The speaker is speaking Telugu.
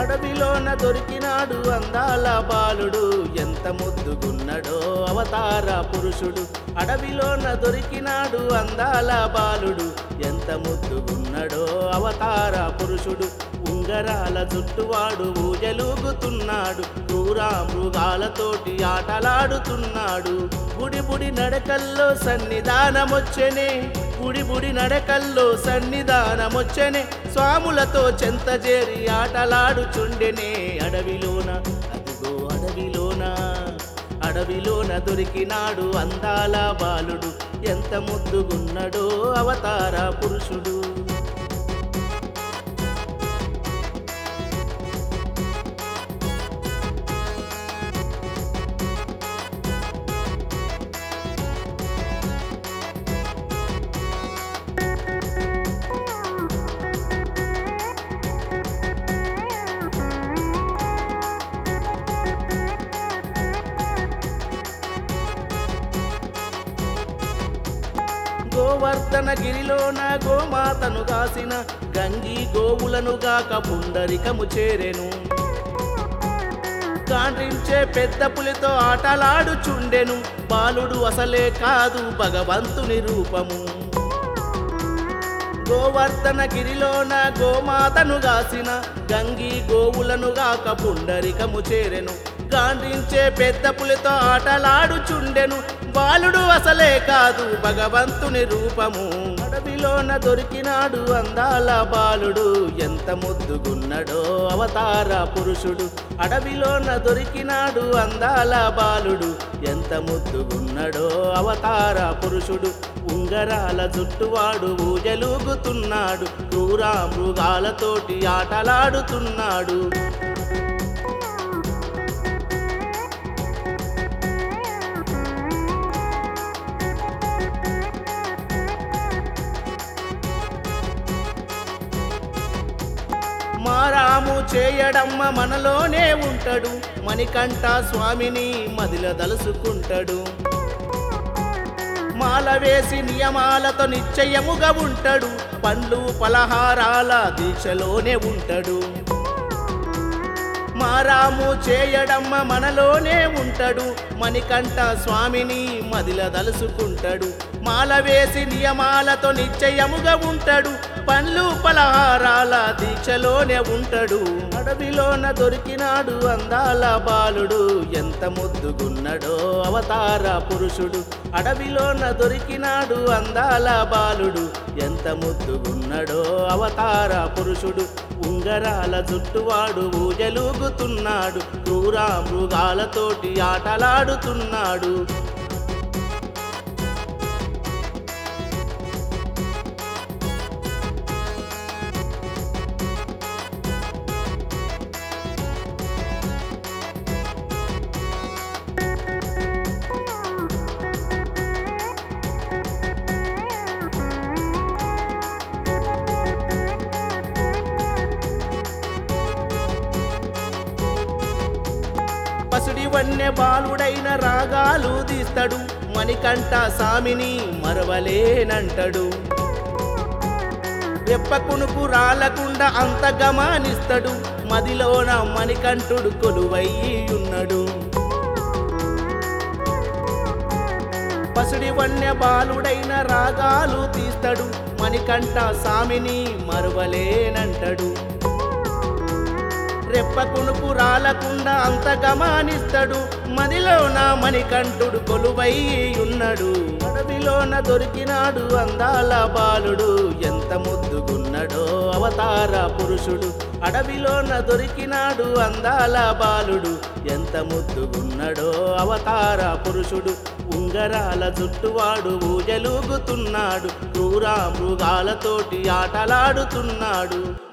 అడవిలోన దొరికినాడు అందాల బాలుడు, ఎంత ముద్దుగున్నడో అవతార పురుషుడు. అడవిలోన దొరికినాడు అందాల బాలుడు, ఎంత ముద్దుగున్నడో అవతార పురుషుడు. ఉంగరాల జుట్టువాడు ఊజలూగుతున్నాడు, క్రూరా మృగాలతోటి ఆటలాడుతున్నాడు. బుడి బుడి నడకల్లో సన్నిధానమొచ్చెనే, బుడి బుడి నడకల్లో సన్నిధానమొచ్చెనే. స్వాములతో చెంత చేరి ఆటలాడుచుండెనే. అడవిలోన అదిగో అడవిలోన, అడవిలోన దొరికినాడు అందాల బాలుడు, ఎంత ముద్దుగున్నడో అవతార పురుషుడు. గోవర్ధనగిరిలోన గోమాతను కాసిన, గంగి గోవులను గాక పుండరికము చేరెను. గాండ్రించే పెద్ద పులితో ఆటలాడుచుండెను, బాలుడు అసలే కాదు భగవంతుని రూపము. గోవర్ధనగిరిలోన గోమాతను గాసిన, గంగి గోవులను గాక పుండరికము చేరెను. గాండ్రించే పెద్ద పులితో ఆటలాడుచుండెను, బాలుడు అసలే కాదు భగవంతుని రూపము. అడవిలోన దొరికినాడు అందాల బాలుడు, ఎంత ముద్దుగున్నడో అవతార పురుషుడు. అడవిలోన దొరికినాడు అందాల బాలుడు, ఎంత ముద్దుగున్నడో అవతార పురుషుడు. ఉంగరాల జుట్టువాడు ఊజలూగుతున్నాడు, క్రూరా మృగాలతోటి ఆటలాడుతున్నాడు. మారాము చేయడమ్మ మనలోనే ఉంటాడు, మణికంఠ స్వామిని మదిల దలుసుకుంటాడు. మాల వేసి నియమాలతో నిశ్చయముగా ఉంటాడు, పండ్లు పలహారాల దీక్షలోనే ఉంటాడు. మారాము చేయడమ్మ మనలోనే ఉంటాడు, మణికంఠ స్వామిని మదిల దలుసుకుంటాడు. మాల వేసి నియమాలతో నిశ్చయముగా ఉంటాడు, పండ్లు పలహారాల దీక్షలోనే ఉంటాడు. అడవిలోన దొరికినాడు అందాల బాలుడు, ఎంత ముద్దుగున్నడో అవతార పురుషుడు. అడవిలోన దొరికినాడు అందాల బాలుడు, ఎంత ముద్దుగున్నడో అవతార పురుషుడు. ఉంగరాల జుట్టువాడు ఊజలూగుతున్నాడు, క్రూరా మృగాలతోటి ఆటలాడుతున్నాడు. పసుడి వన్నె బాలుడైన రాగాలు తీస్తాడు, మణికంఠ స్వామిని మరవలేనంటాడు. రెప్ప కునుకు రాలకుండా అంత గమనిస్తాడు, మదిలోన మణికంఠుడు కొలువయ్యున్నాడు. పసుడి వన్నె బాలుడైన రాగాలు తీస్తాడు, మణికంఠ స్వామిని మరవలేనంటాడు. రెప్ప కునుకు రాలకుండా అంత గమనిస్తాడు, మదిలోన మణికంఠుడు కొలువై ఉన్నాడు. అడవిలోన దొరికినాడు అందాల బాలుడు, ఎంత ముద్దుగున్నడో అవతార పురుషుడు. అడవిలోన దొరికినాడు అందాల బాలుడు, ఎంత ముద్దుగున్నడో అవతార పురుషుడు. ఉంగరాల జుట్టువాడు ఊజలూగుతున్నాడు, క్రూరా మృగాలతోటి ఆటలాడుతున్నాడు.